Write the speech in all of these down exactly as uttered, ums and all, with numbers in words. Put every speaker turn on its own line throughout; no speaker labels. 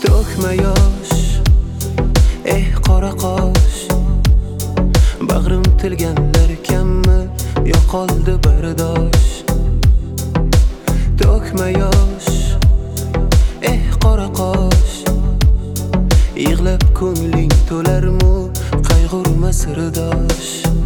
to'kma yosh, eh qora qosh. Bag'rim tilganlar kammi, yo'qoldi bardosh. To'kma yosh, eh qora qosh. Yig'lab ko'ngling to'larmu, qayg'urma sirdosh.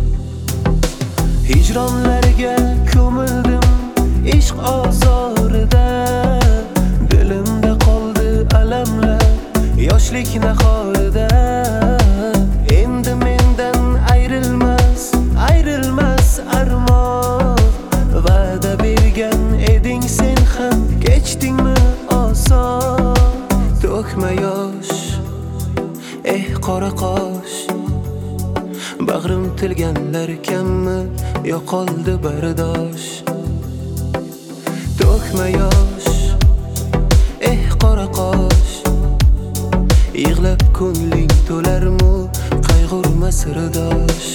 Hijronlarga ko'mildim ishq ozorida, dilimda qoldi alamlar yoshlik nahorida. Endi mendan ayrilmas, ayrilmas armon. Va'da bergan eding sen ham, kechdingmi oson. To'kma yosh, eh qora qosh. Bag'rim tilganlar kammi, yo'qoldi bardosh. To'kma yosh, eh qora qosh. Yig'lab ko'ngling to'larmu, qayg'urma sirdosh.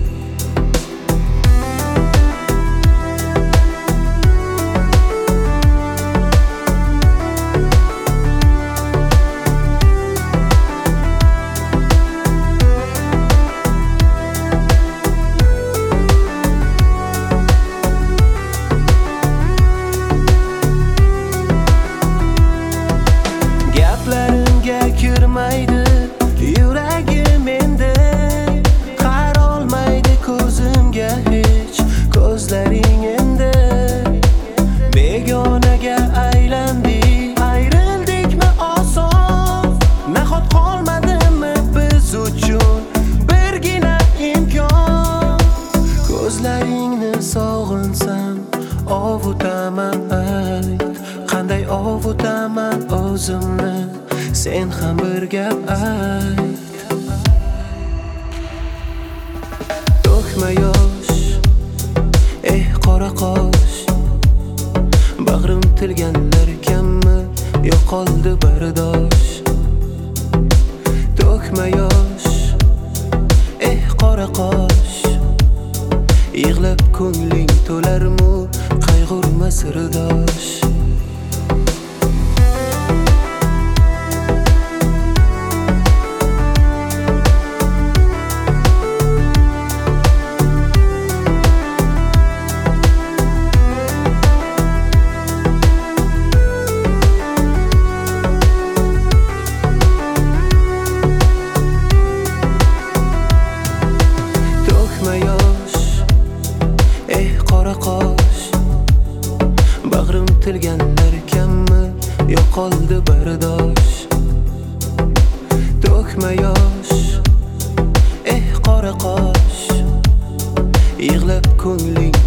Kirmaydi yuragim endi, qarolmaydi ko'zimga hech ko'zlaring endi. Begonaga aylandik, ayrildikmi oson. Nahot qolmadimi biz uchun birgina imkon. Ko'zlaringni sog'insam ovutaman, ayt qanday ovutaman o'zimni. Sen ham bir gap ayt. To'kma yosh, eh qora qosh. Bag'rim tilganlar kammi, yo'qoldi bardosh. To'kma yosh, eh qora qosh. Yig'lab ko'ngling to'larmu, qayg'urma sirdosh. Bag'rim tilganlar kammi, yo'qoldi bardosh. To'kma yosh, eh qora qosh. Yig'lab ko'ngling